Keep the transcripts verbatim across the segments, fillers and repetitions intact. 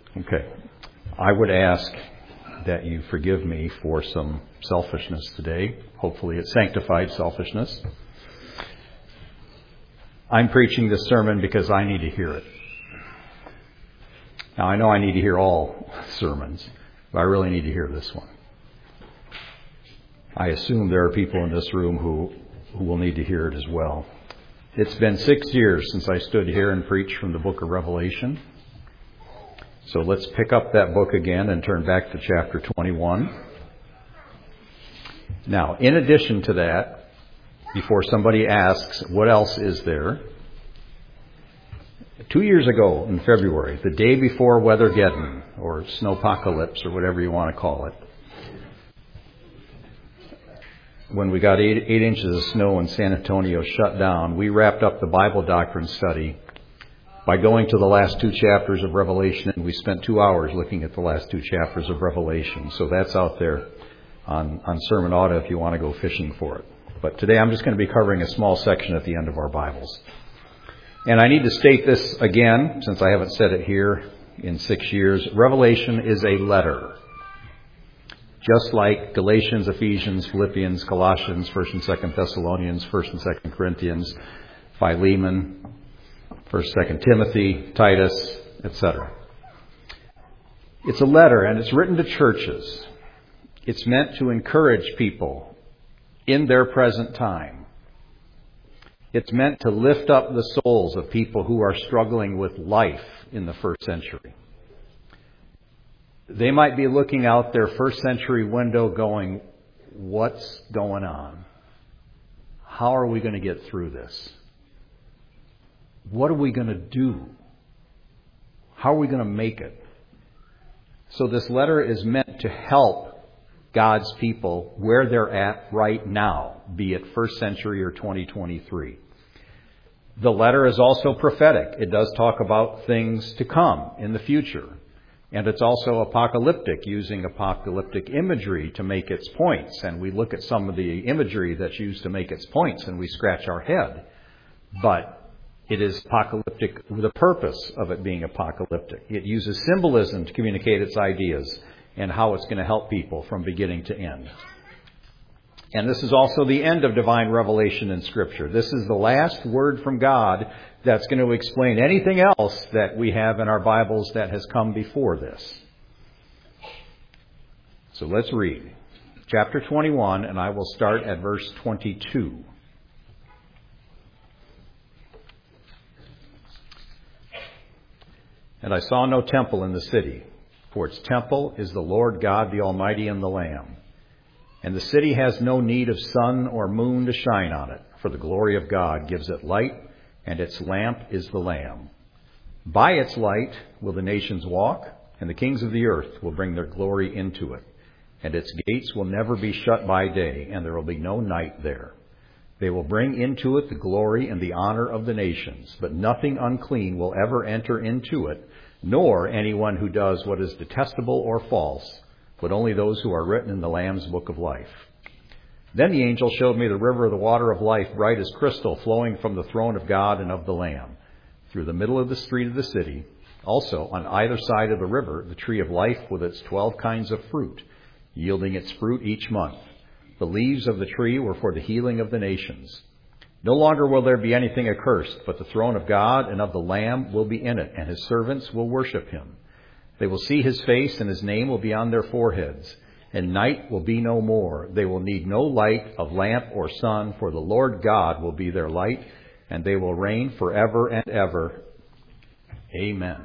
Okay. I would ask that you forgive me for some selfishness today. Hopefully it's sanctified selfishness. I'm preaching this sermon because I need to hear it. Now, I know I need to hear all sermons, but I really need to hear this one. I assume there are people in this room who, who will need to hear it as well. It's been six years since I stood here and preached from the book of Revelation. So let's pick up that book again and turn back to chapter twenty-one. Now, in addition to that, before somebody asks, what else is there? Two years ago in February, the day before Weathergeddon, or Snowpocalypse, or whatever you want to call it, when we got eight, eight inches of snow and San Antonio shut down, we wrapped up the Bible doctrine study by going to the last two chapters of Revelation, and we spent two hours looking at the last two chapters of Revelation. So that's out there on, on Sermon Auto if you want to go fishing for it. But today I'm just going to be covering a small section at the end of our Bibles. And I need to state this again, since I haven't said it here in six years. Revelation is a letter. Just like Galatians, Ephesians, Philippians, Colossians, First and Second Thessalonians, First and Second Corinthians, Philemon, First, Second Timothy, Titus, et cetera. It's a letter, and it's written to churches. It's meant to encourage people in their present time. It's meant to lift up the souls of people who are struggling with life in the first century. They might be looking out their first century window going, what's going on? How are we going to get through this? What are we going to do? How are we going to make it? So this letter is meant to help God's people where they're at right now, be it first century or twenty twenty-three. The letter is also prophetic. It does talk about things to come in the future. And it's also apocalyptic, using apocalyptic imagery to make its points. And we look at some of the imagery that's used to make its points and we scratch our head. But it is apocalyptic with a purpose of it being apocalyptic. It uses symbolism to communicate its ideas and how it's going to help people from beginning to end. And this is also the end of divine revelation in Scripture. This is the last word from God that's going to explain anything else that we have in our Bibles that has come before this. So let's read chapter twenty-one, and I will start at verse twenty-two. And I saw no temple in the city, for its temple is the Lord God, the Almighty, and the Lamb. And the city has no need of sun or moon to shine on it, for the glory of God gives it light, and its lamp is the Lamb. By its light will the nations walk, and the kings of the earth will bring their glory into it. And its gates will never be shut by day, and there will be no night there. They will bring into it the glory and the honor of the nations, but nothing unclean will ever enter into it, nor anyone who does what is detestable or false, but only those who are written in the Lamb's book of life. Then the angel showed me the river of the water of life, bright as crystal, flowing from the throne of God and of the Lamb, through the middle of the street of the city. Also, on either side of the river, the tree of life with its twelve kinds of fruit, yielding its fruit each month. The leaves of the tree were for the healing of the nations. No longer will there be anything accursed, but the throne of God and of the Lamb will be in it, and his servants will worship him. They will see his face, and his name will be on their foreheads. And night will be no more. They will need no light of lamp or sun, for the Lord God will be their light, and they will reign forever and ever. Amen.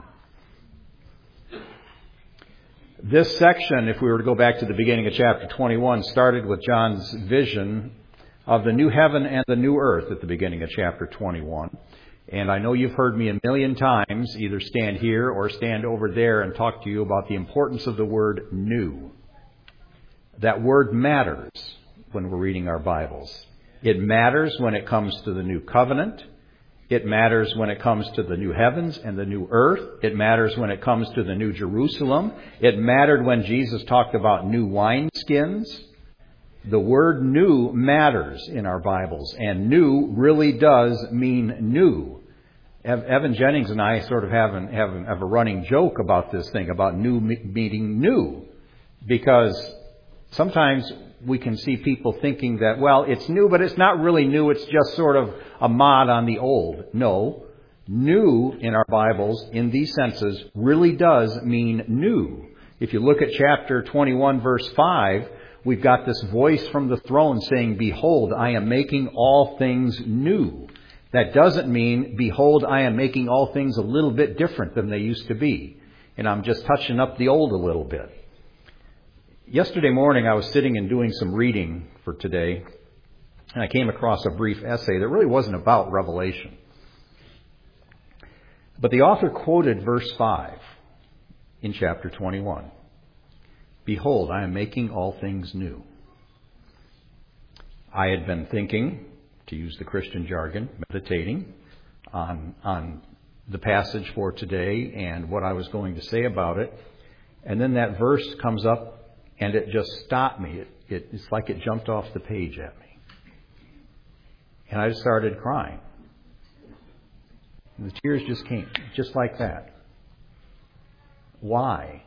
This section, if we were to go back to the beginning of chapter twenty-one, started with John's vision of the new heaven and the new earth at the beginning of chapter twenty-one. And I know you've heard me a million times either stand here or stand over there and talk to you about the importance of the word new. That word matters when we're reading our Bibles. It matters when it comes to the new covenant. It matters when it comes to the new heavens and the new earth. It matters when it comes to the new Jerusalem. It mattered when Jesus talked about new wineskins. The word new matters in our Bibles, and new really does mean new. Evan Jennings and I sort of have, an, have, an, have a running joke about this thing, about new meaning new, because sometimes we can see people thinking that, well, it's new, but it's not really new. It's just sort of a mod on the old. No, new in our Bibles, in these senses, really does mean new. If you look at chapter twenty-one, verse five, we've got this voice from the throne saying, "Behold, I am making all things new." That doesn't mean, "Behold, I am making all things a little bit different than they used to be, and I'm just touching up the old a little bit." Yesterday morning, I was sitting and doing some reading for today, and I came across a brief essay that really wasn't about Revelation. But the author quoted verse five in chapter twenty-one. "Behold, I am making all things new." I had been thinking, to use the Christian jargon, meditating on, on the passage for today and what I was going to say about it. And then that verse comes up and it just stopped me. It, it, it's like it jumped off the page at me. And I just started crying. And the tears just came, just like that. Why?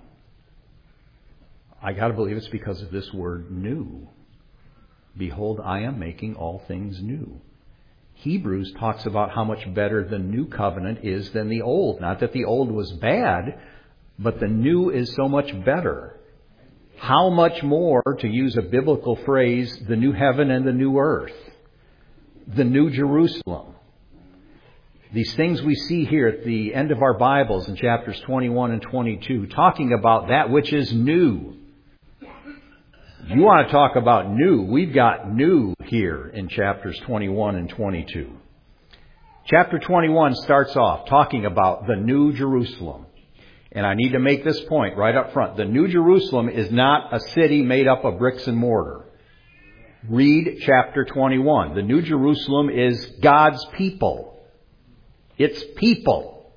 I got to believe it's because of this word new. "Behold, I am making all things new." Hebrews talks about how much better the new covenant is than the old. Not that the old was bad, but the new is so much better. How much more, to use a biblical phrase, the new heaven and the new earth, the new Jerusalem. These things we see here at the end of our Bibles in chapters twenty-one and twenty-two, talking about that which is new. You want to talk about new? We've got new here in chapters twenty-one and twenty-two. Chapter twenty-one starts off talking about the New Jerusalem. And I need to make this point right up front. The New Jerusalem is not a city made up of bricks and mortar. Read chapter twenty-one. The New Jerusalem is God's people. It's people.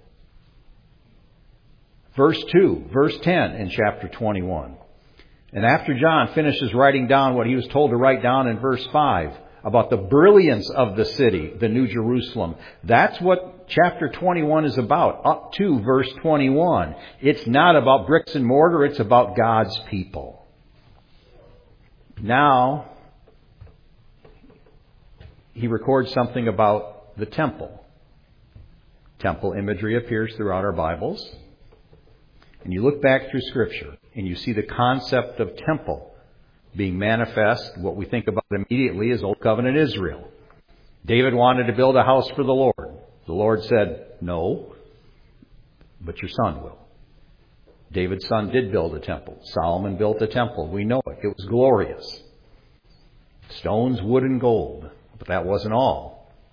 Verse two, verse ten in chapter twenty-one. And after John finishes writing down what he was told to write down in verse five about the brilliance of the city, the New Jerusalem, that's what chapter twenty-one is about, up to verse twenty-one. It's not about bricks and mortar, it's about God's people. Now, he records something about the temple. Temple imagery appears throughout our Bibles. And you look back through Scripture and you see the concept of temple being manifest. What we think about immediately is Old Covenant Israel. David wanted to build a house for the Lord. The Lord said, "No, but your son will." David's son did build a temple. Solomon built a temple. We know it. It was glorious. Stones, wood, and gold. But that wasn't all.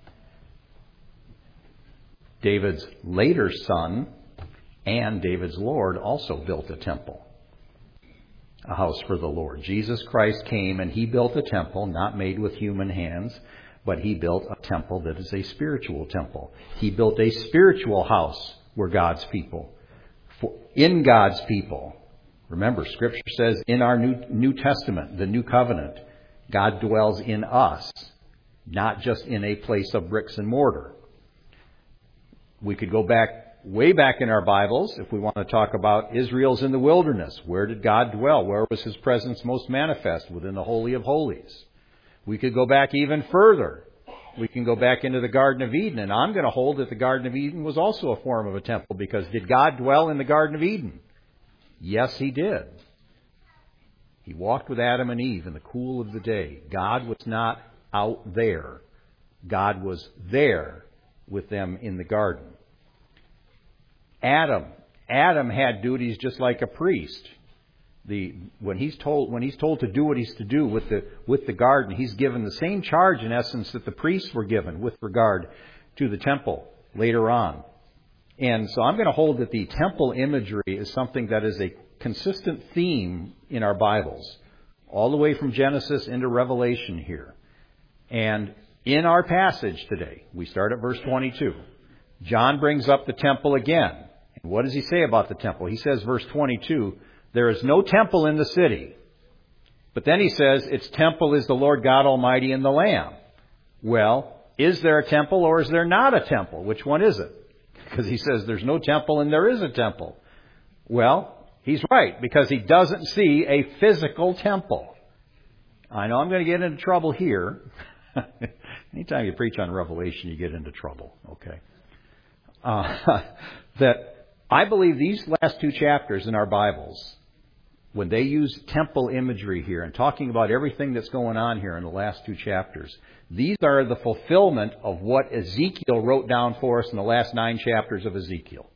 David's later son and David's Lord also built a temple, a house for the Lord. Jesus Christ came and he built a temple not made with human hands, but he built a temple that is a spiritual temple. He built a spiritual house where God's people, for, in God's people. Remember, Scripture says in our New, New Testament, the New Covenant, God dwells in us, not just in a place of bricks and mortar. We could go back, way back in our Bibles, if we want to talk about Israel's in the wilderness. Where did God dwell? Where was His presence most manifest? Within the Holy of Holies. We could go back even further. We can go back into the Garden of Eden, and I'm going to hold that the Garden of Eden was also a form of a temple, because did God dwell in the Garden of Eden? Yes, He did. He walked with Adam and Eve in the cool of the day. God was not out there. God was there with them in the garden. Adam, Adam had duties just like a priest. The when he's told when he's told to do what he's to do with the with the garden, he's given the same charge in essence that the priests were given with regard to the temple later on. And so I'm going to hold that the temple imagery is something that is a consistent theme in our Bibles, all the way from Genesis into Revelation here. And in our passage today, we start at verse twenty-two. John brings up the temple again. And what does he say about the temple? He says, verse twenty-two, there is no temple in the city. But then he says, its temple is the Lord God Almighty and the Lamb. Well, is there a temple or is there not a temple? Which one is it? because he says there's no temple and there is a temple. Well, he's right, because he doesn't see a physical temple. I know I'm going to get into trouble here. Anytime you preach on Revelation, you get into trouble, okay? Uh, that I believe these last two chapters in our Bibles, when they use temple imagery here and talking about everything that's going on here in the last two chapters, these are the fulfillment of what Ezekiel wrote down for us in the last nine chapters of Ezekiel.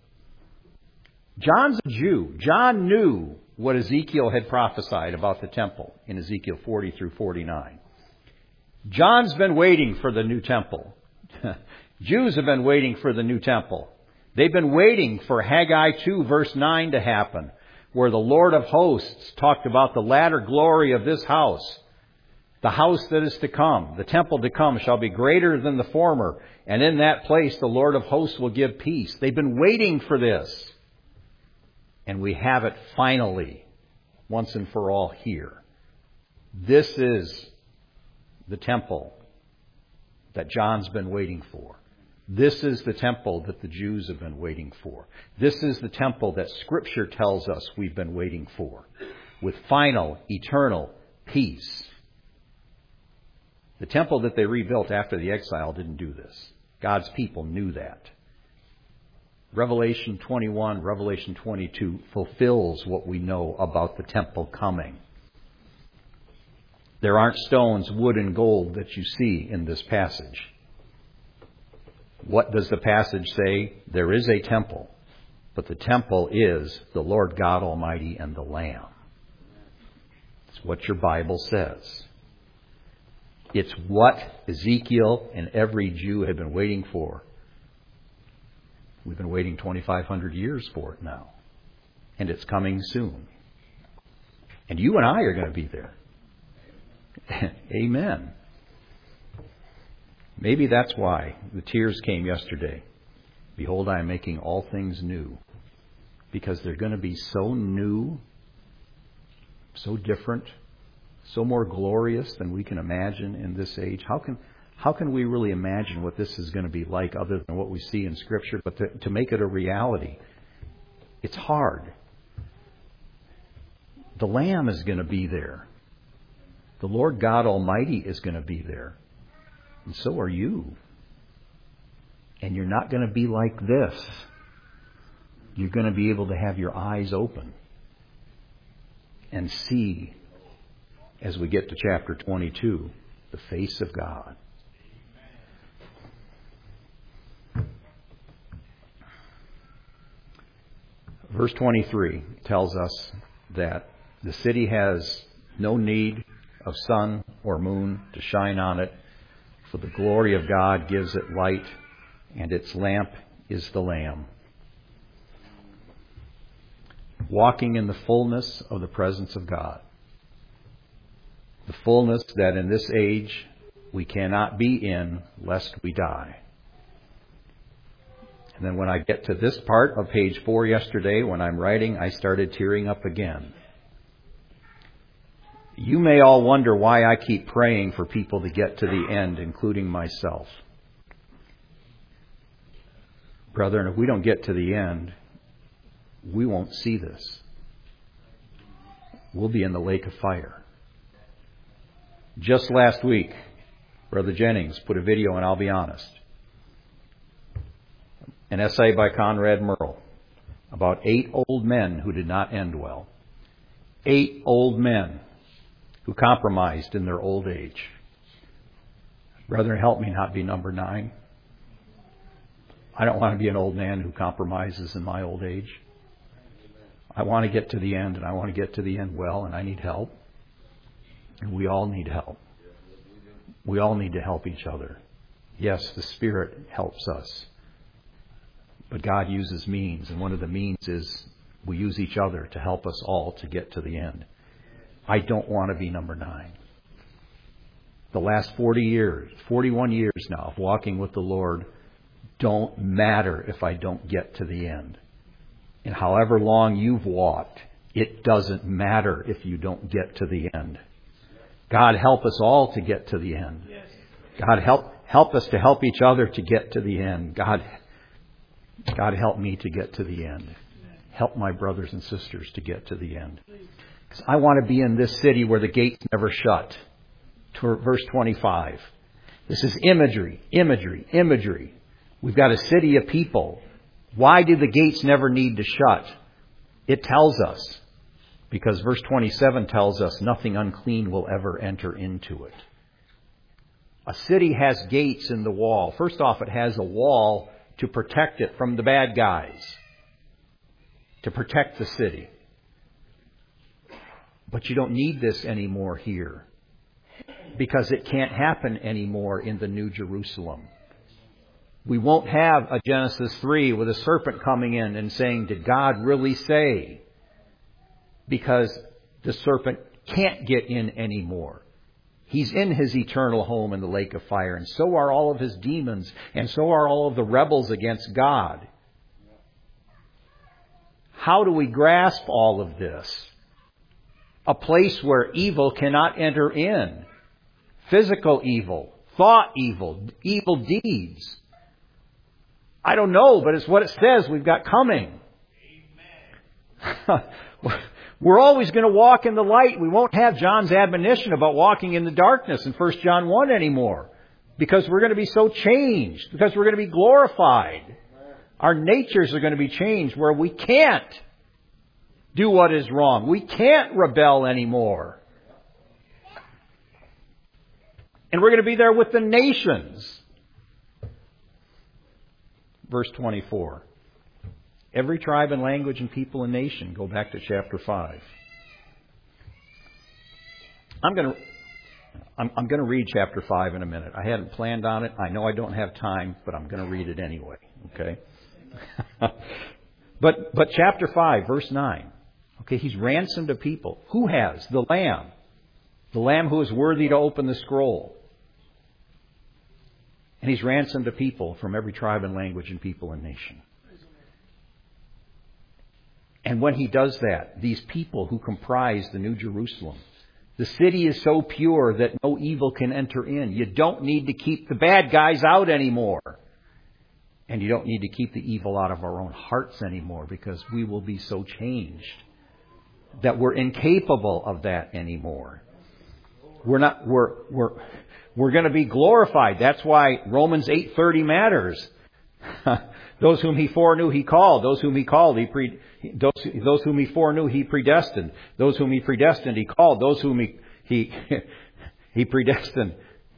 John's a Jew. John knew what Ezekiel had prophesied about the temple in Ezekiel forty through forty-nine. John's been waiting for the new temple. Jews have been waiting for the new temple. They've been waiting for Haggai two verse nine to happen, where the Lord of hosts talked about the latter glory of this house. The house that is to come, the temple to come, shall be greater than the former, and in that place the Lord of hosts will give peace. They've been waiting for this. And we have it finally, once and for all here. This is the temple that John's been waiting for. This is the temple that the Jews have been waiting for. This is the temple that Scripture tells us we've been waiting for, with final, eternal peace. The temple that they rebuilt after the exile didn't do this. God's people knew that. Revelation twenty-one, Revelation twenty-two fulfills what we know about the temple coming. There aren't stones, wood, and gold that you see in this passage. What does the passage say? There is a temple, but the temple is the Lord God Almighty and the Lamb. It's what your Bible says. It's what Ezekiel and every Jew had been waiting for. We've been waiting twenty-five hundred years for it now. And it's coming soon. And you and I are going to be there. Amen. Maybe that's why the tears came yesterday. Behold, I am making all things new. Because they're going to be so new, so different, so more glorious than we can imagine in this age. How can how can we really imagine what this is going to be like other than what we see in Scripture? But to, to make it a reality, it's hard. The Lamb is going to be there. The Lord God Almighty is going to be there. And so are you. And you're not going to be like this. You're going to be able to have your eyes open and see, as we get to chapter twenty-two, the face of God. Verse twenty-three tells us that the city has no need of sun or moon to shine on it, for the glory of God gives it light, and its lamp is the Lamb. Walking in the fullness of the presence of God. The fullness that in this age we cannot be in lest we die. And then when I get to this part of page four yesterday, when I'm writing, I started tearing up again. You may all wonder why I keep praying for people to get to the end, including myself. Brethren, if we don't get to the end, we won't see this. We'll be in the lake of fire. Just last week, Brother Jennings put a video, and I'll be honest. An essay by Conrad Merle about eight old men who did not end well. Eight old men who compromised in their old age. Brethren, help me not be number nine. I don't want to be an old man who compromises in my old age. I want to get to the end, and I want to get to the end well, and I need help. And we all need help. We all need to help each other. Yes, the Spirit helps us. But God uses means, and one of the means is we use each other to help us all to get to the end. I don't want to be number nine. The last forty years, forty-one years now of walking with the Lord don't matter if I don't get to the end. And however long you've walked, it doesn't matter if you don't get to the end. God help us all to get to the end. God help help us to help each other to get to the end. God God, help me to get to the end. Help my brothers and sisters to get to the end. Because I want to be in this city where the gates never shut. Verse twenty-five. This is imagery, imagery, imagery. We've got a city of people. Why do the gates never need to shut? It tells us. Because verse twenty-seven tells us nothing unclean will ever enter into it. A city has gates in the wall. First off, it has a wall to protect it from the bad guys. To protect the city. But you don't need this anymore here. Because it can't happen anymore in the New Jerusalem. We won't have a Genesis three with a serpent coming in and saying, did God really say? Because the serpent can't get in anymore. He's in his eternal home in the lake of fire. And so are all of his demons. And so are all of the rebels against God. How do we grasp all of this? A place where evil cannot enter in. Physical evil, thought evil, evil deeds. I don't know, but it's what it says we've got coming. We're always going to walk in the light. We won't have John's admonition about walking in the darkness in First John one anymore. Because we're going to be so changed. Because we're going to be glorified. Our natures are going to be changed where we can't do what is wrong. We can't rebel anymore. And we're going to be there with the nations. Verse twenty-four. Every tribe and language and people and nation. Go back to chapter five. I'm going to I'm, I'm going to read chapter five in a minute. I hadn't planned on it. I know I don't have time, but I'm going to read it anyway. Okay? but but chapter five, verse nine. Okay, he's ransomed a people. Who has? The Lamb. The Lamb who is worthy to open the scroll. And he's ransomed a people from every tribe and language and people and nation. And when he does that, these people who comprise the New Jerusalem, the city is so pure that no evil can enter in. You don't need to keep the bad guys out anymore. And you don't need to keep the evil out of our own hearts anymore, because we will be so changed that we're incapable of that anymore. We're not, we're, we're, we're going to be glorified. That's why Romans eight thirty matters. Those whom he foreknew, he called. Those whom he called, he pre, those, those whom he foreknew, he predestined. Those whom he predestined, he called. Those whom he, he, he predestined,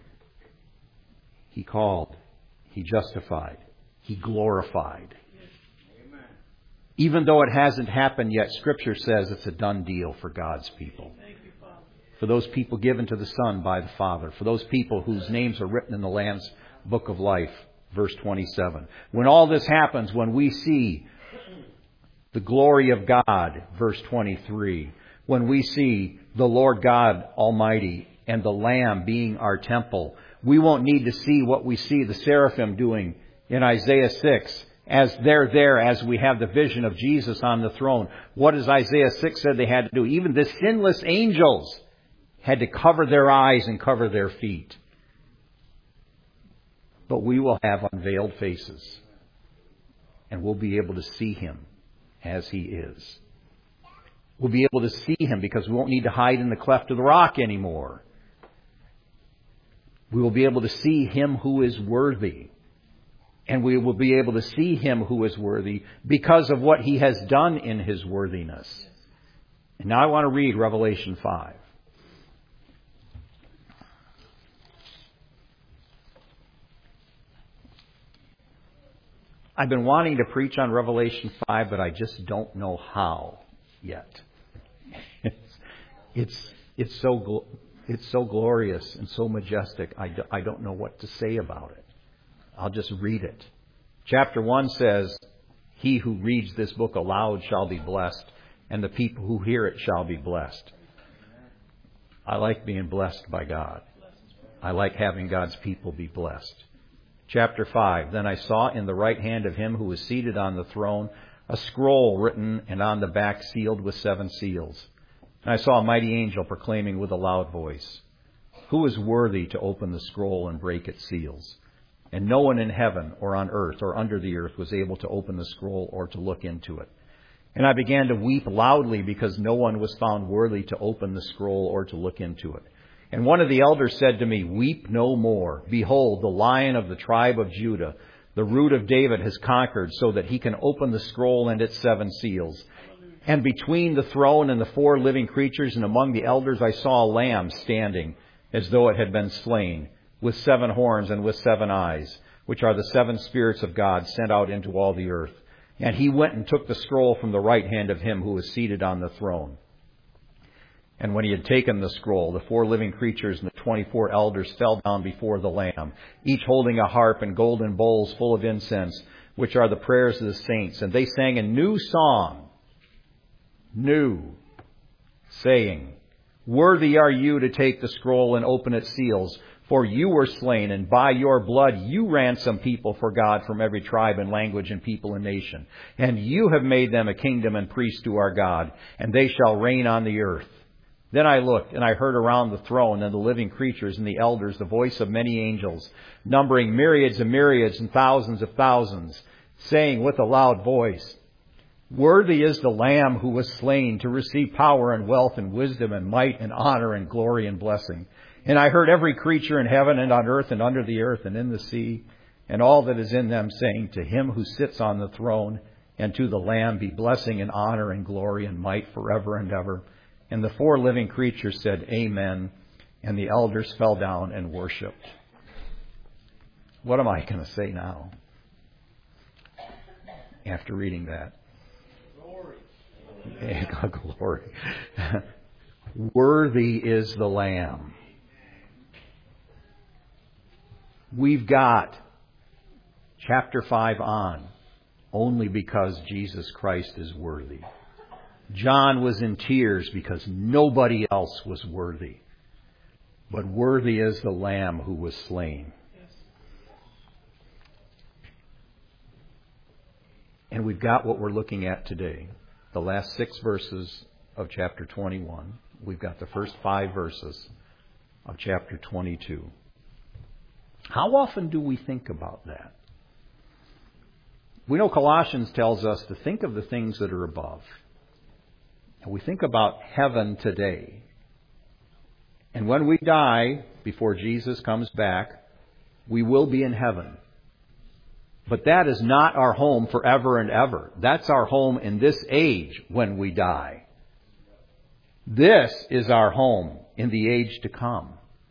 he called. He justified. He glorified. Amen. Even though it hasn't happened yet, Scripture says it's a done deal for God's people. For those people given to the Son by the Father. For those people whose names are written in the Lamb's book of life. Verse twenty-seven. When all this happens, when we see the glory of God, verse twenty-three. When we see the Lord God Almighty and the Lamb being our temple, we won't need to see what we see the seraphim doing in Isaiah six. As they're there, as we have the vision of Jesus on the throne. What does Isaiah six said they had to do? Even the sinless angels had to cover their eyes and cover their feet. But we will have unveiled faces. And we'll be able to see Him as He is. We'll be able to see Him because we won't need to hide in the cleft of the rock anymore. We will be able to see Him who is worthy. And we will be able to see Him who is worthy because of what He has done in His worthiness. And now I want to read Revelation five. I've been wanting to preach on Revelation five, but I just don't know how yet. It's it's, it's so it's so glorious and so majestic. I, do, I don't know what to say about it. I'll just read it. Chapter one says, "He who reads this book aloud shall be blessed, and the people who hear it shall be blessed." I like being blessed by God. I like having God's people be blessed. Chapter five, "Then I saw in the right hand of him who was seated on the throne a scroll written and on the back sealed with seven seals. And I saw a mighty angel proclaiming with a loud voice, 'Who is worthy to open the scroll and break its seals?' and no one in heaven or on earth or under the earth was able to open the scroll or to look into it. And I began to weep loudly because no one was found worthy to open the scroll or to look into it. And one of the elders said to me, "Weep no more. Behold, the Lion of the tribe of Judah, the root of David, has conquered so that he can open the scroll and its seven seals." And between the throne and the four living creatures and among the elders I saw a lamb standing as though it had been slain, with seven horns and with seven eyes, which are the seven spirits of God sent out into all the earth. And he went and took the scroll from the right hand of him who was seated on the throne. And when he had taken the scroll, the four living creatures and the twenty-four elders fell down before the Lamb, each holding a harp and golden bowls full of incense, which are the prayers of the saints. And they sang a new song, new, saying, "Worthy are you to take the scroll and open its seals, for you were slain, and by your blood you ransomed people for God from every tribe and language and people and nation. And you have made them a kingdom and priests to our God, and they shall reign on the earth." Then I looked, and I heard around the throne and the living creatures and the elders the voice of many angels, numbering myriads and myriads and thousands of thousands, saying with a loud voice, "Worthy is the Lamb who was slain to receive power and wealth and wisdom and might and honor and glory and blessing." And I heard every creature in heaven and on earth and under the earth and in the sea, and all that is in them, saying, "To him who sits on the throne and to the Lamb be blessing and honor and glory and might forever and ever." And the four living creatures said, "Amen." And the elders fell down and worshipped. What am I going to say now after reading that? Glory. Glory. Worthy is the Lamb. We've got chapter five on only because Jesus Christ is worthy. John was in tears because nobody else was worthy. But worthy is the Lamb who was slain. And we've got what we're looking at today. The last six verses of chapter twenty-one. We've got the first five verses of chapter twenty-two. How often do we think about that? We know Colossians tells us to think of the things that are above. And we think about heaven today. And when we die, before Jesus comes back, we will be in heaven. But that is not our home forever and ever. That's our home in this age when we die. This is our home in the age to come.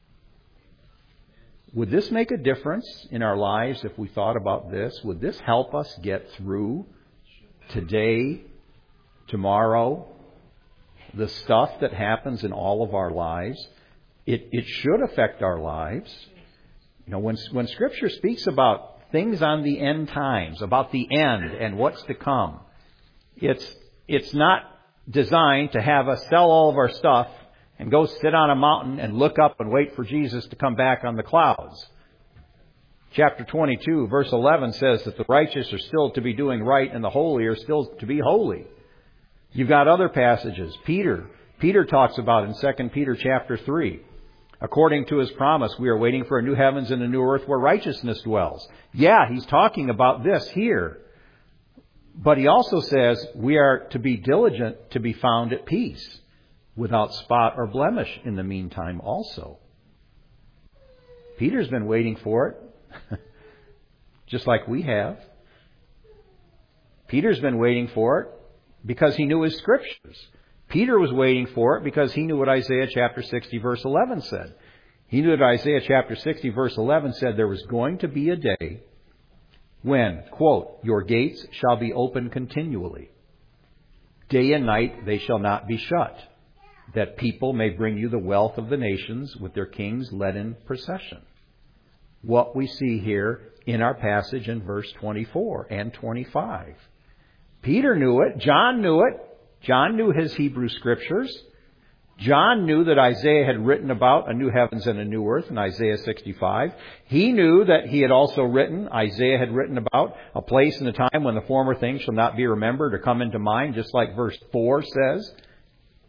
Would this make a difference in our lives if we thought about this? Would this help us get through today, tomorrow, the stuff that happens in all of our lives? It, it should affect our lives. You know, when, when Scripture speaks about things on the end times, about the end and what's to come, it's, it's not designed to have us sell all of our stuff and go sit on a mountain and look up and wait for Jesus to come back on the clouds. Chapter twenty-two, verse eleven says that the righteous are still to be doing right and the holy are still to be holy. You've got other passages. Peter, Peter talks about in Second Peter chapter three. According to his promise, we are waiting for a new heavens and a new earth where righteousness dwells. Yeah, he's talking about this here. But he also says we are to be diligent to be found at peace, without spot or blemish in the meantime also. Peter's been waiting for it, just like we have. Peter's been waiting for it because he knew his Scriptures. Peter was waiting for it because he knew what Isaiah chapter sixty verse eleven said. He knew that Isaiah chapter sixty verse eleven said there was going to be a day when, quote, "your gates shall be open continually. Day and night they shall not be shut, that people may bring you the wealth of the nations with their kings led in procession." What we see here in our passage in verse twenty-four and twenty-five. Peter knew it. John knew it. John knew his Hebrew Scriptures. John knew that Isaiah had written about a new heavens and a new earth in Isaiah sixty-five. He knew that he had also written, Isaiah had written about a place and a time when the former things shall not be remembered or come into mind, just like verse four says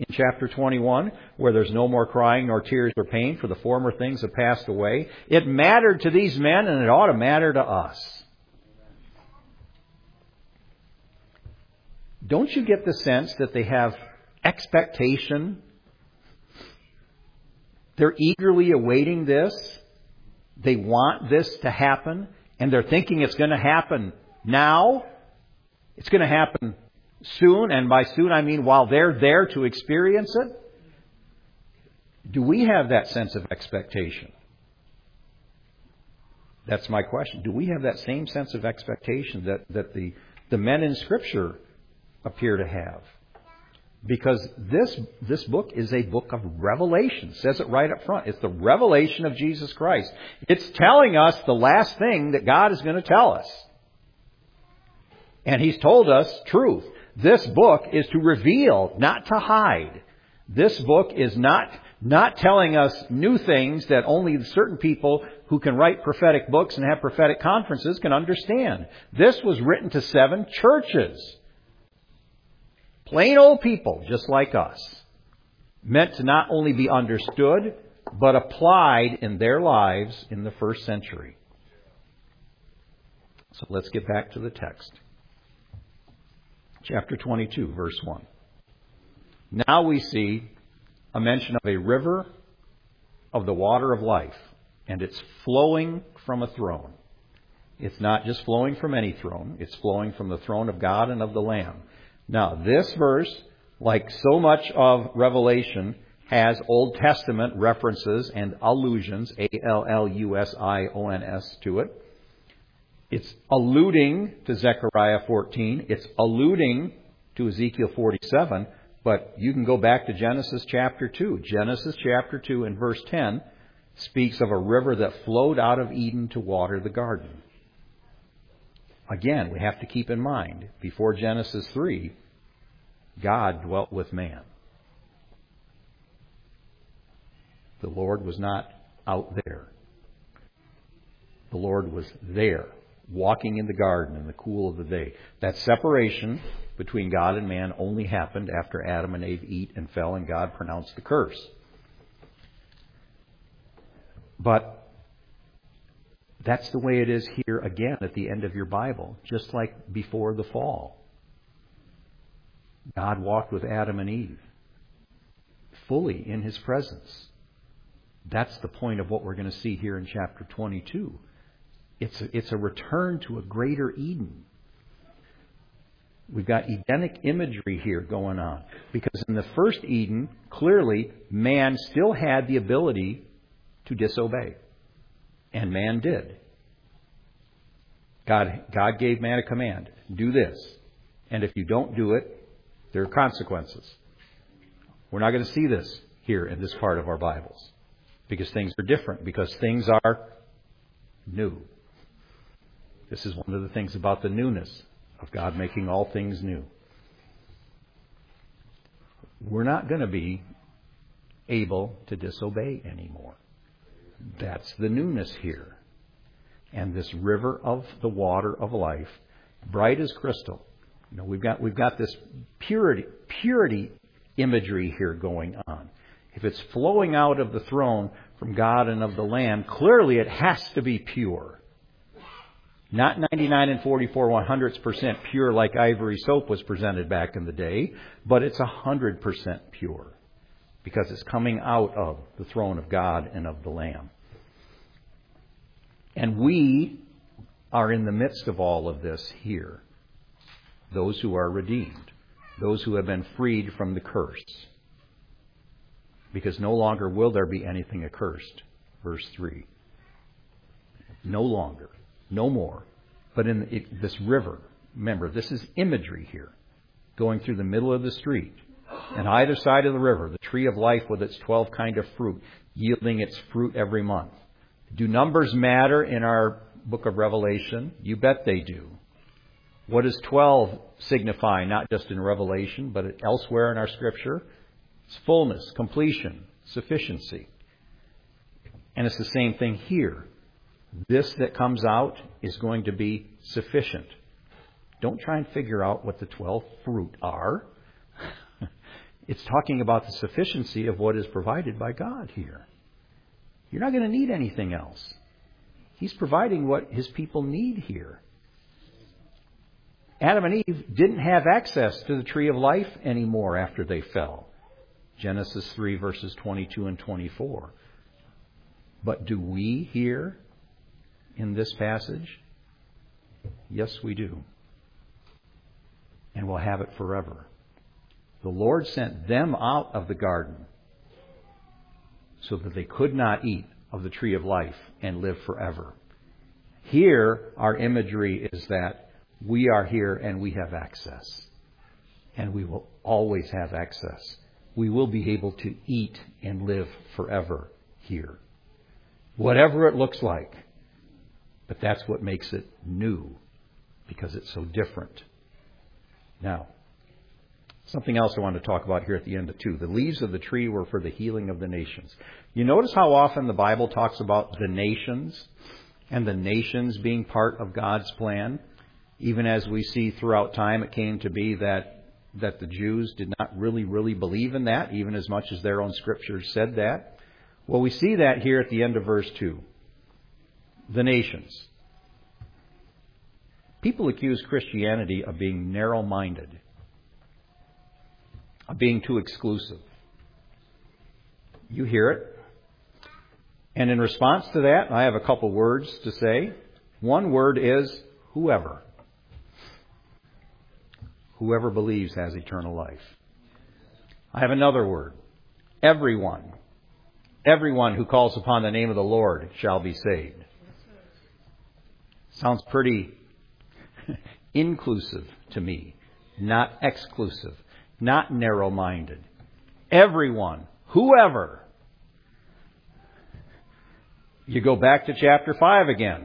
in chapter twenty-one, where there's no more crying nor tears or pain, for the former things have passed away. It mattered to these men, and it ought to matter to us. Don't you get the sense that they have expectation? They're eagerly awaiting this. They want this to happen, and they're thinking it's going to happen now. It's going to happen soon, and by soon I mean while they're there to experience it. Do we have that sense of expectation? That's my question. Do we have that same sense of expectation that, that the, the men in Scripture appear to have? Because this this book is a book of revelation. It says it right up front. It's the revelation of Jesus Christ. It's telling us the last thing that God is going to tell us. And He's told us truth. This book is to reveal, not to hide. This book is not, not telling us new things that only certain people who can write prophetic books and have prophetic conferences can understand. This was written to seven churches. Plain old people, just like us. Meant to not only be understood, but applied in their lives in the first century. So let's get back to the text. Chapter twenty-two, verse one. Now we see a mention of a river of the water of life, and it's flowing from a throne. It's not just flowing from any throne. It's flowing from the throne of God and of the Lamb. Now, this verse, like so much of Revelation, has Old Testament references and allusions, A L L U S I O N S, to it. It's alluding to Zechariah fourteen. It's alluding to Ezekiel forty-seven. But you can go back to Genesis chapter two. Genesis chapter two and verse ten speaks of a river that flowed out of Eden to water the garden. Again, we have to keep in mind, before Genesis three, God dwelt with man. The Lord was not out there. The Lord was there, walking in the garden in the cool of the day. That separation between God and man only happened after Adam and Eve eat and fell, and God pronounced the curse. But that's the way it is here again at the end of your Bible, just like before the fall. God walked with Adam and Eve fully in His presence. That's the point of what we're going to see here in chapter twenty-two. It's a, it's a return to a greater Eden. We've got Edenic imagery here going on. Because in the first Eden, clearly, man still had the ability to disobey. And man did. God, God gave man a command. Do this. And if you don't do it, there are consequences. We're not going to see this here in this part of our Bibles. Because things are different. Because things are new. This is one of the things about the newness of God making all things new. We're not going to be able to disobey anymore. That's the newness here. And this river of the water of life, bright as crystal. You know, we've got we've got this purity purity imagery here going on. If it's flowing out of the throne from God and of the Lamb, clearly it has to be pure. Not ninety-nine and forty-four one hundredths percent pure like ivory soap was presented back in the day, but it's one hundred percent pure. Because it's coming out of the throne of God and of the Lamb. And we are in the midst of all of this here. Those who are redeemed. Those who have been freed from the curse. Because no longer will there be anything accursed. Verse three. No longer. No more. But in it, this river. Remember, this is imagery here. Going through the middle of the street. And either side of the river, the tree of life with its twelve kind of fruit, yielding its fruit every month. Do numbers matter in our book of Revelation? You bet they do. What does twelve signify, not just in Revelation, but elsewhere in our Scripture? It's fullness, completion, sufficiency. And it's the same thing here. This that comes out is going to be sufficient. Don't try and figure out what the twelve fruit are. It's talking about the sufficiency of what is provided by God here. You're not going to need anything else. He's providing what His people need here. Adam and Eve didn't have access to the tree of life anymore after they fell. Genesis three, verses twenty-two and twenty-four. But do we here in this passage? Yes, we do. And we'll have it forever. The Lord sent them out of the garden so that they could not eat of the tree of life and live forever. Here, our imagery is that we are here and we have access. And we will always have access. We will be able to eat and live forever here. Whatever it looks like. But that's what makes it new, because it's so different. Now, something else I want to talk about here at the end of two. The leaves of the tree were for the healing of the nations. You notice how often the Bible talks about the nations and the nations being part of God's plan? Even as we see throughout time, it came to be that, that the Jews did not really, really believe in that, even as much as their own scriptures said that. Well, we see that here at the end of verse two. The nations. People accuse Christianity of being narrow-minded, of being too exclusive. You hear it. And in response to that, I have a couple words to say. One word is whoever. Whoever believes has eternal life. I have another word. Everyone. Everyone who calls upon the name of the Lord shall be saved. Sounds pretty inclusive to me. Not exclusive. Not narrow-minded. Everyone. Whoever. You go back to chapter five again.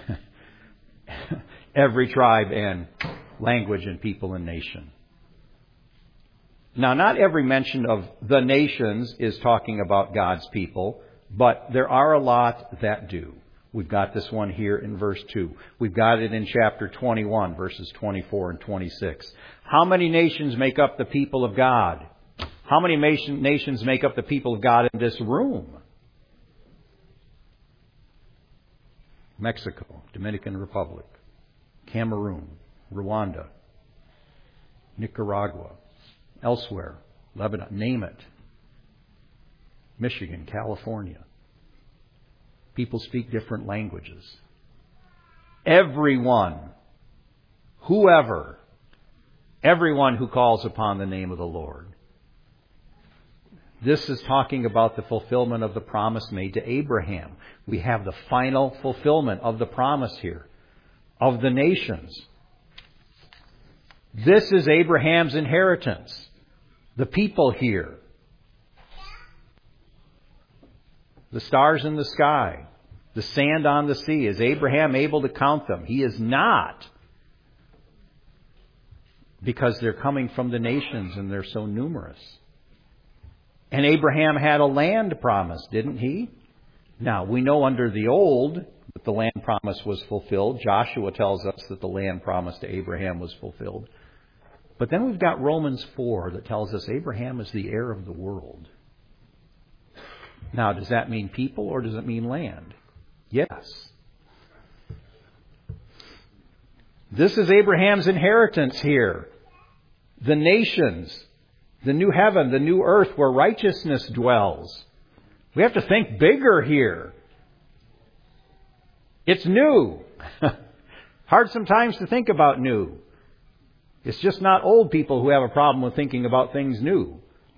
Every tribe and language and people and nation. Now, not every mention of the nations is talking about God's people, but there are a lot that do. We've got this one here in verse two. We've got it in chapter twenty-one, verses twenty-four and twenty-six. How many nations make up the people of God? How many nations make up the people of God in this room? Mexico, Dominican Republic, Cameroon, Rwanda, Nicaragua, elsewhere, Lebanon, name it. Michigan, California. People speak different languages. Everyone, whoever, everyone who calls upon the name of the Lord. This is talking about the fulfillment of the promise made to Abraham. We have the final fulfillment of the promise here, of the nations. This is Abraham's inheritance. The people here. The stars in the sky. The sand on the sea. Is Abraham able to count them? He is not. Because they're coming from the nations and they're so numerous. And Abraham had a land promise, didn't he? Now, we know under the old that the land promise was fulfilled. Joshua tells us that the land promise to Abraham was fulfilled. But then we've got Romans four that tells us Abraham is the heir of the world. Now, does that mean people or does it mean land? Yes. This is Abraham's inheritance here. The nations, the new heaven, the new earth where righteousness dwells. We have to think bigger here. It's new. Hard sometimes to think about new. It's just not old people who have a problem with thinking about things new.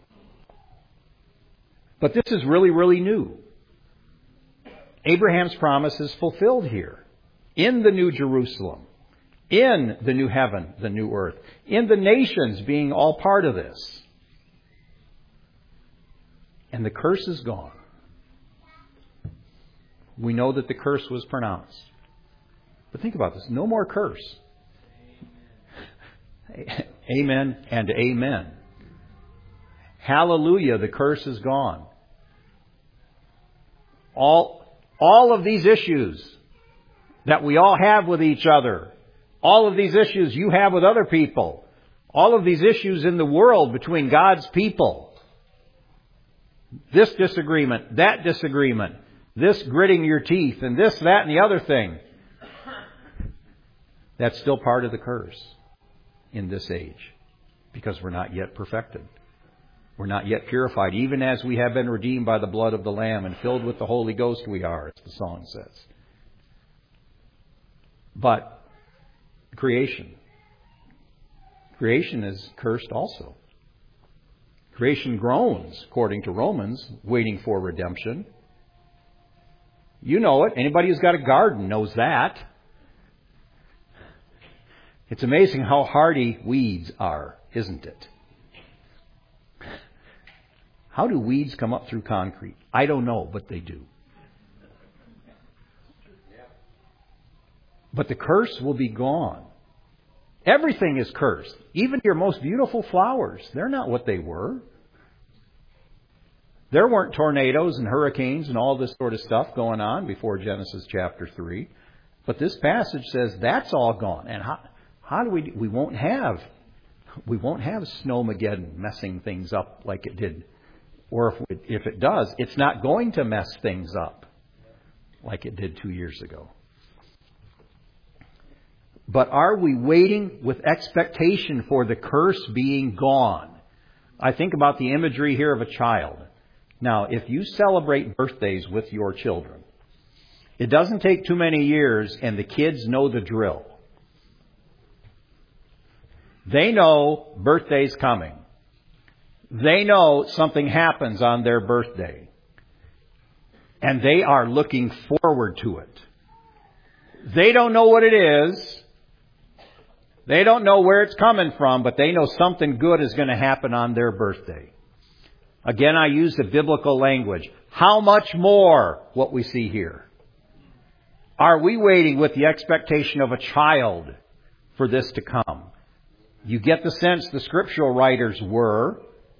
But this is really, really new. Abraham's promise is fulfilled here. In the New Jerusalem. In the new heaven, the new earth. In the nations being all part of this. And the curse is gone. We know that the curse was pronounced. But think about this. No more curse. Amen and amen. Hallelujah, the curse is gone. All, all of these issues that we all have with each other, all of these issues you have with other people, All of these issues in the world between God's people. This disagreement, that disagreement, this gritting your teeth, and this, that, and the other thing. That's still part of the curse in this age, because we're not yet perfected. We're not yet purified, even as we have been redeemed by the blood of the Lamb and filled with the Holy Ghost we are, as the song says. But creation. Creation is cursed also. Creation groans, according to Romans, waiting for redemption. You know it. Anybody who's got a garden knows that. It's amazing how hardy weeds are, isn't it? How do weeds come up through concrete? I don't know, but they do. But the curse will be gone. Everything is cursed. Even your most beautiful flowers, they're not what they were. There weren't tornadoes and hurricanes and all this sort of stuff going on before Genesis chapter three. But this passage says that's all gone. And how, how do we, we won't have, we won't have Snowmageddon messing things up like it did. Or if it, if it does, it's not going to mess things up like it did two years ago. But are we waiting with expectation for the curse being gone? I think about the imagery here of a child. Now, if you celebrate birthdays with your children, it doesn't take too many years and the kids know the drill. They know birthday's coming. They know something happens on their birthday. And they are looking forward to it. They don't know what it is. They don't know where it's coming from, but they know something good is going to happen on their birthday. Again, I use the biblical language. How much more what we see here? Are we waiting with the expectation of a child for this to come? You get the sense the scriptural writers were.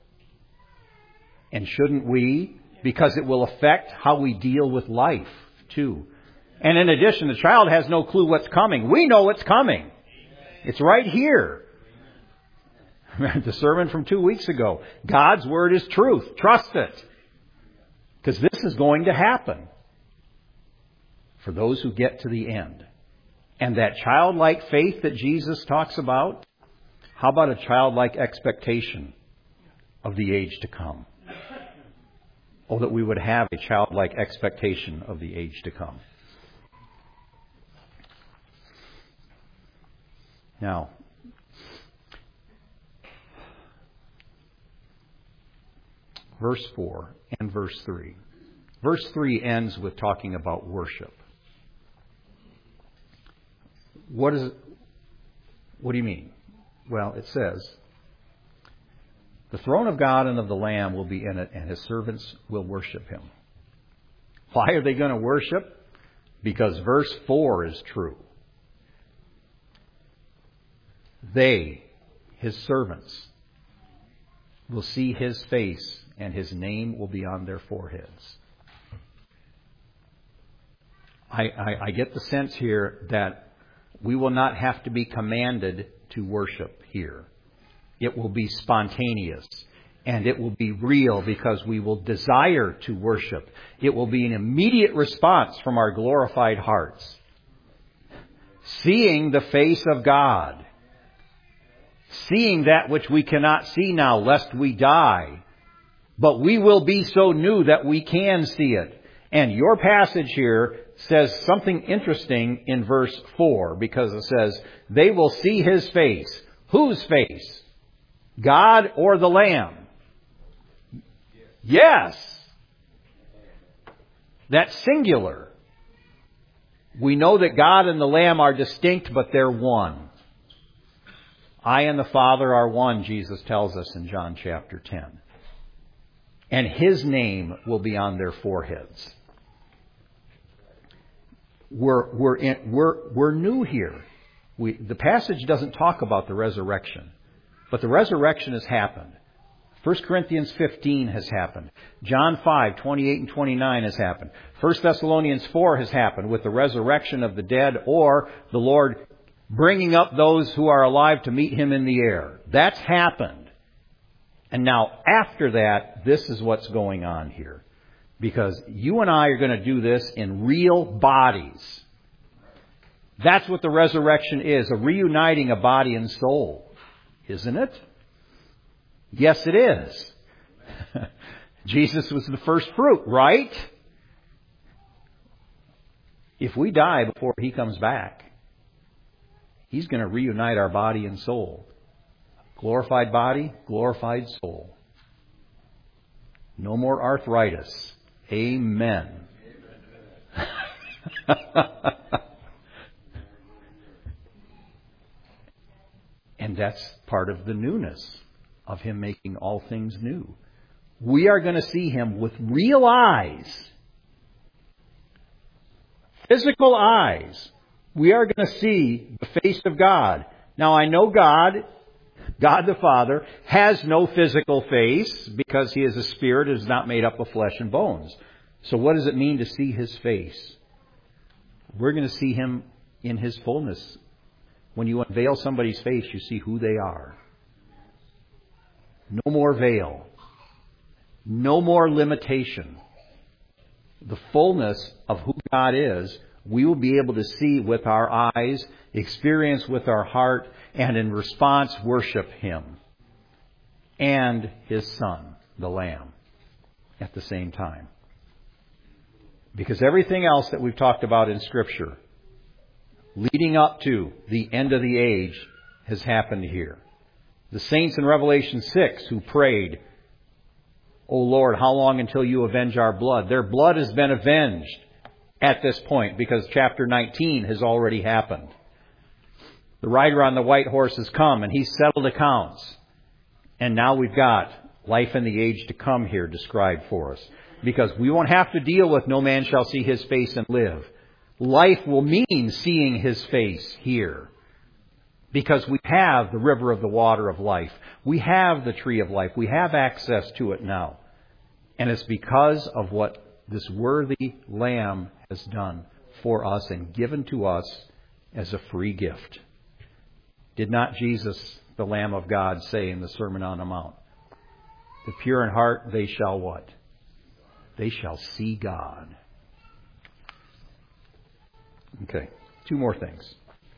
And shouldn't we? Because it will affect how we deal with life, too. And in addition, the child has no clue what's coming. We know what's coming. It's right here. The sermon from two weeks ago. God's word is truth. Trust it. Because this is going to happen for those who get to the end. And that childlike faith that Jesus talks about, how about a childlike expectation of the age to come? Oh, that we would have a childlike expectation of the age to come. Now, verse four and verse three. Verse three ends with talking about worship. What is it? What do you mean? Well, it says, the throne of God and of the Lamb will be in it, and His servants will worship Him. Why are they going to worship? Because verse four is true. They, His servants, will see His face, and His name will be on their foreheads. I, I, I get the sense here that we will not have to be commanded to worship here. It will be spontaneous, and it will be real because we will desire to worship. It will be an immediate response from our glorified hearts. Seeing the face of God. Seeing that which we cannot see now, lest we die. But we will be so new that we can see it. And your passage here says something interesting in verse four, because it says, they will see His face. Whose face? God or the Lamb? Yes. That's singular. We know that God and the Lamb are distinct, but they're one. I and the Father are one, Jesus tells us in John chapter ten. And His name will be on their foreheads. We're, we're, in, we're, we're new here. We, the passage doesn't talk about the resurrection. But the resurrection has happened. First Corinthians fifteen has happened. John five, twenty-eight and twenty-nine has happened. First Thessalonians four has happened with the resurrection of the dead, or the Lord bringing up those who are alive to meet him in the air. That's happened. And now after that, this is what's going on here. Because you and I are going to do this in real bodies. That's what the resurrection is, a reuniting of body and soul. Isn't it? Yes, it is. Jesus was the first fruit, right? If we die before he comes back, he's going to reunite our body and soul. Glorified body, glorified soul. No more arthritis. Amen. And that's part of the newness of him making all things new. We are going to see him with real eyes. Physical eyes. We are going to see the face of God. Now I know God, God the Father, has no physical face because he is a spirit and is not made up of flesh and bones. So what does it mean to see his face? We're going to see him in his fullness. When you unveil somebody's face, you see who they are. No more veil. No more limitation. The fullness of who God is, we will be able to see with our eyes, experience with our heart, and in response worship him and his Son, the Lamb, at the same time. Because everything else that we've talked about in Scripture, leading up to the end of the age, has happened here. The saints in Revelation six who prayed, "O Lord, how long until you avenge our blood?" Their blood has been avenged at this point because chapter nineteen has already happened. The rider on the white horse has come and he's settled accounts. And now we've got life in the age to come here described for us. Because we won't have to deal with no man shall see his face and live. Life will mean seeing his face here. Because we have the river of the water of life. We have the tree of life. We have access to it now. And it's because of what this worthy Lamb has done for us and given to us as a free gift. Did not Jesus, the Lamb of God, say in the Sermon on the Mount, "The pure in heart, they shall" what? They shall see God. Okay, two more things.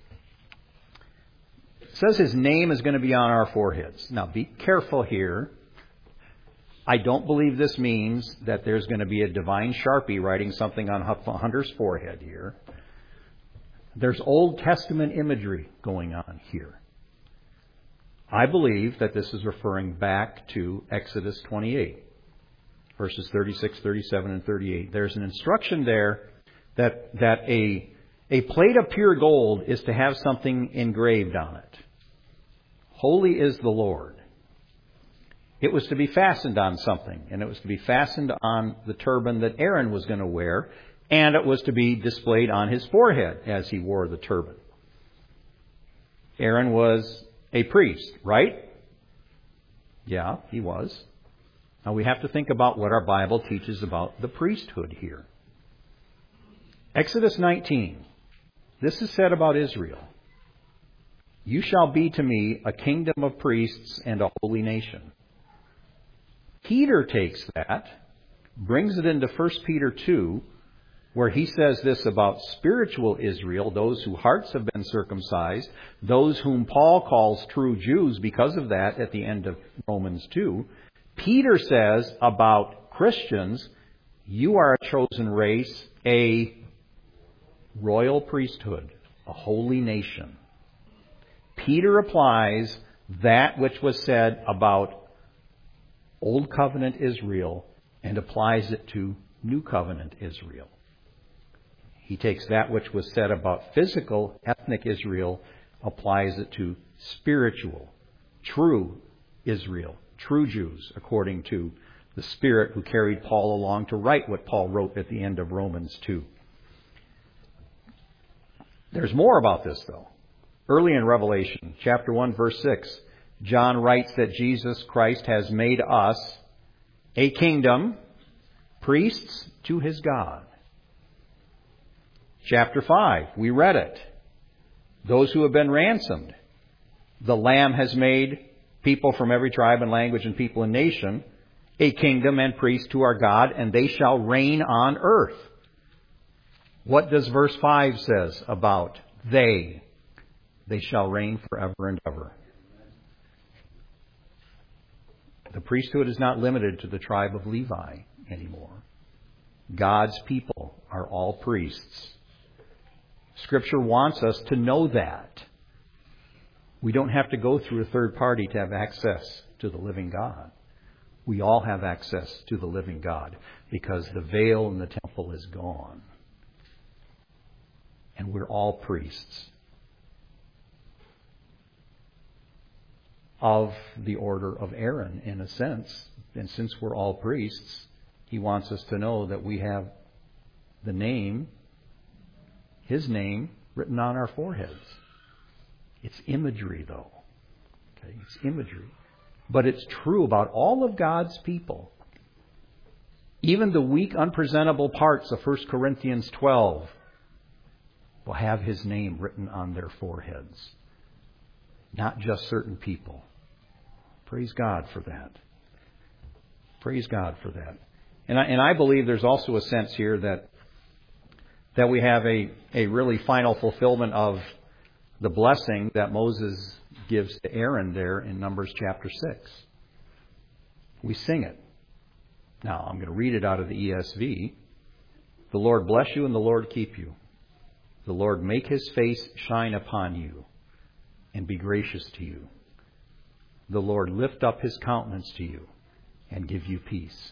It says his name is going to be on our foreheads. Now be careful here. I don't believe this means that there's going to be a divine Sharpie writing something on Hunter's forehead here. There's Old Testament imagery going on here. I believe that this is referring back to Exodus twenty-eight, verses thirty-six, thirty-seven, and thirty-eight. There's an instruction there that, that a, a plate of pure gold is to have something engraved on it. Holy is the Lord. It was to be fastened on something, and it was to be fastened on the turban that Aaron was going to wear, and it was to be displayed on his forehead as he wore the turban. Aaron was a priest, right? Yeah, he was. Now we have to think about what our Bible teaches about the priesthood here. Exodus nineteen. This is said about Israel. "You shall be to me a kingdom of priests and a holy nation." Peter takes that, brings it into First Peter two, where he says this about spiritual Israel, those whose hearts have been circumcised, those whom Paul calls true Jews because of that at the end of Romans two. Peter says about Christians, you are a chosen race, a royal priesthood, a holy nation. Peter applies that which was said about Old Covenant Israel and applies it to New Covenant Israel. He takes that which was said about physical, ethnic Israel, applies it to spiritual, true Israel, true Jews, according to the Spirit who carried Paul along to write what Paul wrote at the end of Romans two. There's more about this, though. Early in Revelation, chapter one, verse six, John writes that Jesus Christ has made us a kingdom, priests to his God. Chapter five, we read it. those who have been ransomed. The Lamb has made people from every tribe and language and people and nation a kingdom and priests to our God, and they shall reign on earth. What does verse five says about they? They shall reign forever and ever. The priesthood is not limited to the tribe of Levi anymore. God's people are all priests. Scripture wants us to know that. We don't have to go through a third party to have access to the living God. We all have access to the living God because the veil in the temple is gone. And we're all priests of the order of Aaron, in a sense. And since we're all priests, he wants us to know that we have the name, his name, written on our foreheads. It's imagery, though. Okay, it's imagery. But it's true about all of God's people. Even the weak, unpresentable parts of First Corinthians twelve will have his name written on their foreheads. Not just certain people. Praise God for that. Praise God for that. And I, and I believe there's also a sense here that that we have a, a really final fulfillment of the blessing that Moses gives to Aaron there in Numbers chapter six. We sing it. Now, I'm going to read it out of the E S V. The Lord bless you and the Lord keep you. The Lord make his face shine upon you and be gracious to you. The Lord lift up his countenance to you and give you peace.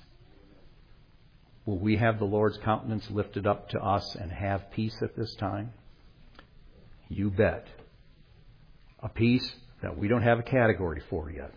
Will we have the Lord's countenance lifted up to us and have peace at this time? You bet. A peace that we don't have a category for yet.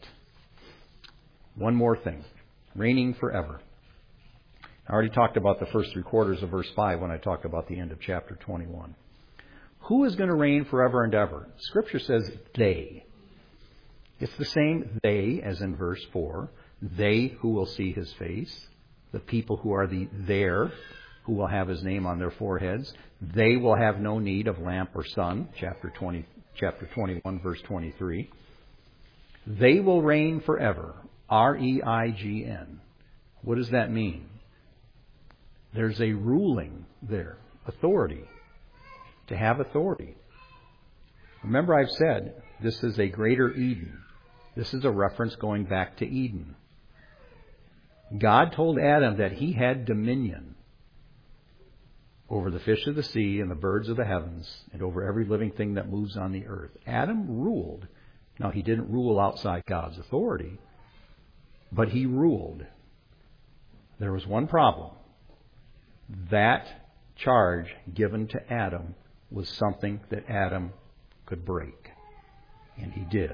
One more thing. Reigning forever. I already talked about the first three quarters of verse five when I talked about the end of chapter twenty-one. Who is going to reign forever and ever? Scripture says they. It's the same they as in verse four. They who will see his face. The people who are the there, who will have his name on their foreheads. They will have no need of lamp or sun. Chapter twenty, chapter twenty-one, verse twenty-three. They will reign forever. R E I G N. What does that mean? There's a ruling there. Authority. To have authority. Remember, I've said this is a greater Eden. This is a reference going back to Eden. God told Adam that he had dominion over the fish of the sea and the birds of the heavens and over every living thing that moves on the earth. Adam ruled. Now, he didn't rule outside God's authority, but he ruled. There was one problem. That charge given to Adam was something that Adam could break. And he did.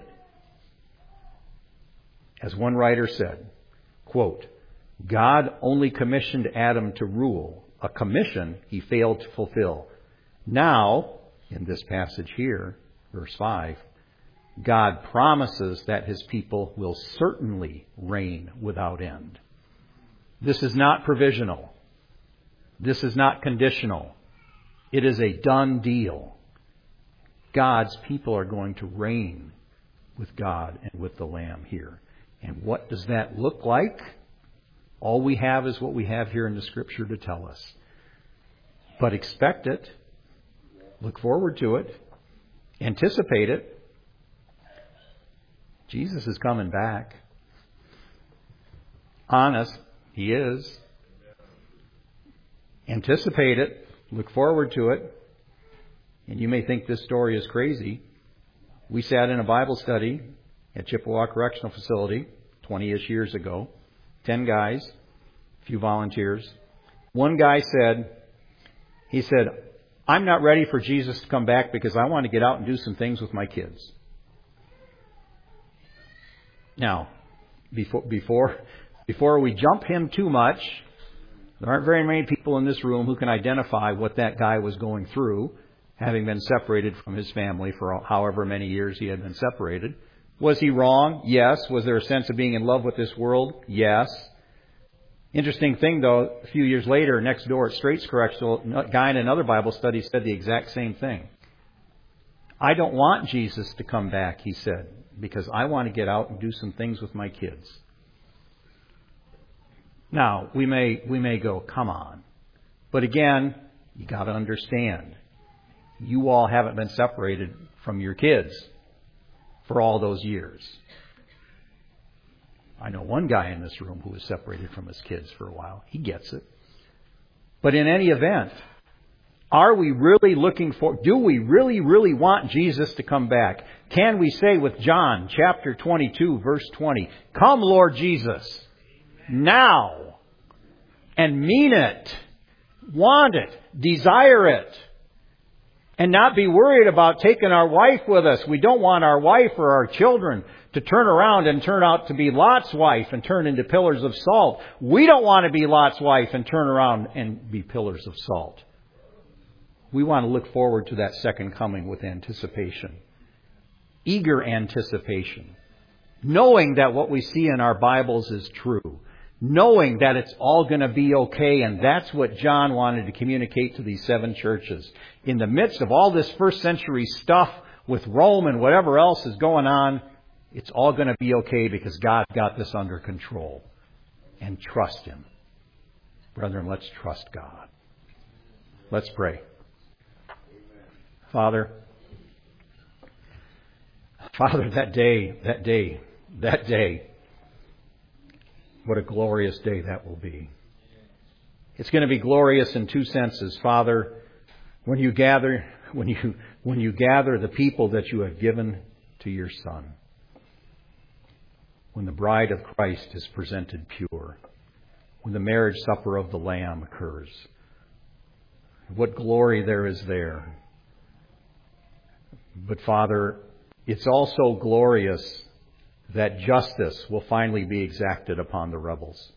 As one writer said, quote, God only commissioned Adam to rule, a commission he failed to fulfill. Now, in this passage here, verse five, God promises that his people will certainly reign without end. This is not provisional. This is not conditional. It is a done deal. God's people are going to reign with God and with the Lamb here. And what does that look like? All we have is what we have here in the Scripture to tell us. But expect it. Look forward to it. Anticipate it. Jesus is coming back. Honest, he is. Anticipate it. Look forward to it. And you may think this story is crazy. We sat in a Bible study at Chippewa Correctional Facility twenty-ish years ago. Ten guys, a few volunteers. One guy said, he said, I'm not ready for Jesus to come back because I want to get out and do some things with my kids. Now, before before before we jump him too much, there aren't very many people in this room who can identify what that guy was going through, having been separated from his family for however many years he had been separated. Was he wrong? Yes. Was there a sense of being in love with this world? Yes. Interesting thing, though, a few years later, next door at Straits Correctional, a guy in another Bible study said the exact same thing. I don't want Jesus to come back, he said, because I want to get out and do some things with my kids. Now, we may we may go, come on. But again, you got to understand, you all haven't been separated from your kids for all those years. I know one guy in this room who was separated from his kids for a while. He gets it. But in any event, are we really looking for, do we really, really want Jesus to come back? Can we say with John chapter twenty-two, verse twenty, come Lord Jesus, now, and mean it, want it, desire it, and not be worried about taking our wife with us. We don't want our wife or our children to turn around and turn out to be Lot's wife and turn into pillars of salt. We don't want to be Lot's wife and turn around and be pillars of salt. We want to look forward to that second coming with anticipation. Eager anticipation. Knowing that what we see in our Bibles is true. Knowing that it's all going to be okay. And that's what John wanted to communicate to these seven churches. In the midst of all this first century stuff with Rome and whatever else is going on, it's all going to be okay because God got this under control. And trust Him. Brethren, let's trust God. Let's pray. Father, Father, that day, that day, that day, what a glorious day that will be. It's going to be glorious in two senses. Father, when you gather, when you, when you gather the people that you have given to your Son. When the bride of Christ is presented pure. When the marriage supper of the Lamb occurs. What glory there is there. But Father, it's also glorious that justice will finally be exacted upon the rebels.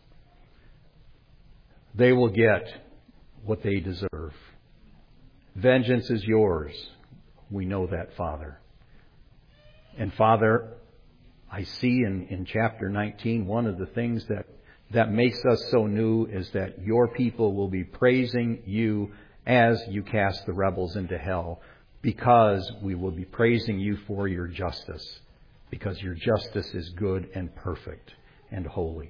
They will get what they deserve. Vengeance is yours. We know that, Father. And Father, I see in, in chapter nineteen, one of the things that, that makes us so new is that your people will be praising you as you cast the rebels into hell, because we will be praising you for your justice, because your justice is good and perfect and holy.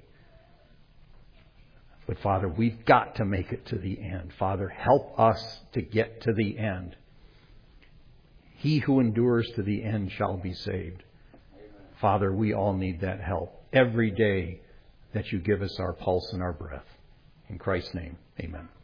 But Father, we've got to make it to the end. Father, help us to get to the end. He who endures to the end shall be saved. Father, we all need that help every day that you give us our pulse and our breath. In Christ's name, amen.